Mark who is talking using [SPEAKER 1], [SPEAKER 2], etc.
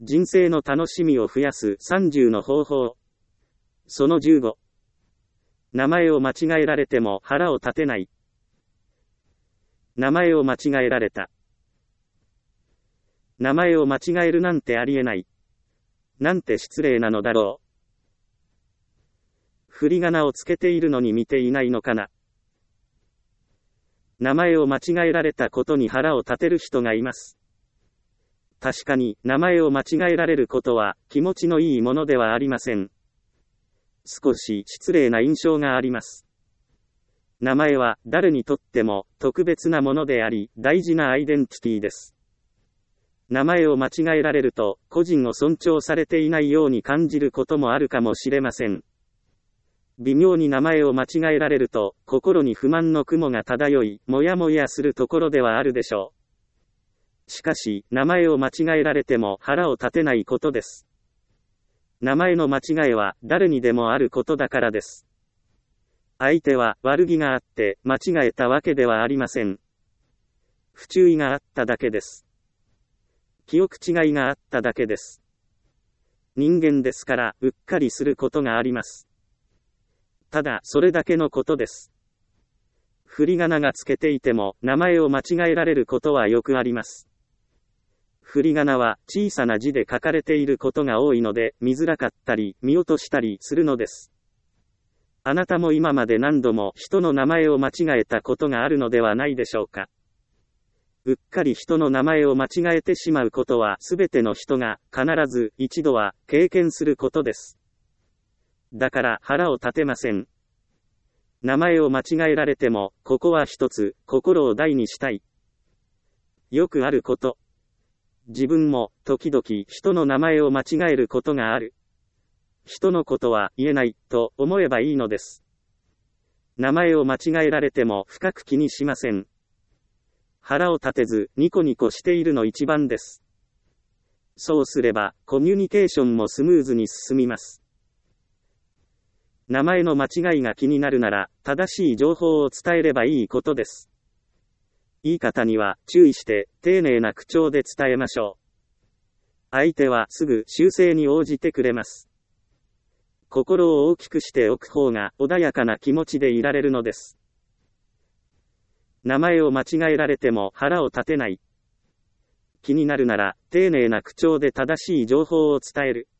[SPEAKER 1] 人生の楽しみを増やす30の方法。その15。名前を間違えられても腹を立てない。名前を間違えられた。名前を間違えるなんてありえない。なんて失礼なのだろう。振り仮名をつけているのに見ていないのかな。名前を間違えられたことに腹を立てる人がいます。確かに、名前を間違えられることは、気持ちのいいものではありません。少し失礼な印象があります。名前は、誰にとっても、特別なものであり、大事なアイデンティティです。名前を間違えられると、個人を尊重されていないように感じることもあるかもしれません。微妙に名前を間違えられると、心に不満の雲が漂い、もやもやするところではあるでしょう。しかし、名前を間違えられても腹を立てないことです。名前の間違いは誰にでもあることだからです。相手は悪気があって間違えたわけではありません。不注意があっただけです。記憶違いがあっただけです。人間ですからうっかりすることがあります。ただそれだけのことです。振り仮名がつけていても名前を間違えられることはよくあります。振り仮名は小さな字で書かれていることが多いので見づらかったり見落としたりするのです。あなたも今まで何度も人の名前を間違えたことがあるのではないでしょうか。うっかり人の名前を間違えてしまうことはすべての人が必ず一度は経験することです。だから腹を立てません。名前を間違えられても、ここは一つ、心を大にしたい。よくあること。自分も、時々人の名前を間違えることがある。人のことは言えない、と思えばいいのです。名前を間違えられても深く気にしません。腹を立てず、ニコニコしているの一番です。そうすれば、コミュニケーションもスムーズに進みます。名前の間違いが気になるなら、正しい情報を伝えればいいことです。言い方には注意して、丁寧な口調で伝えましょう。相手はすぐ修正に応じてくれます。心を大きくしておく方が穏やかな気持ちでいられるのです。名前を間違えられても腹を立てない。気になるなら、丁寧な口調で正しい情報を伝える。